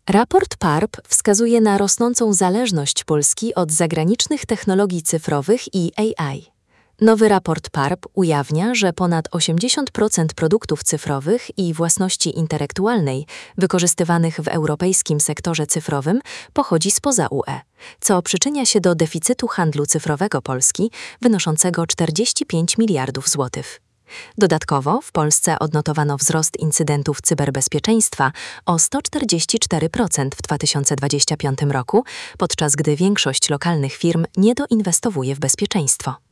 Raport PARP wskazuje na rosnącą zależność Polski od zagranicznych technologii cyfrowych i AI. Nowy raport PARP ujawnia, że ponad 80% produktów cyfrowych i własności intelektualnej wykorzystywanych w europejskim sektorze cyfrowym pochodzi spoza UE, co przyczynia się do deficytu handlu cyfrowego Polski wynoszącego 45 miliardów złotych. Dodatkowo w Polsce odnotowano wzrost incydentów cyberbezpieczeństwa o 144% w 2025 roku, podczas gdy większość lokalnych firm nie doinwestowuje w bezpieczeństwo.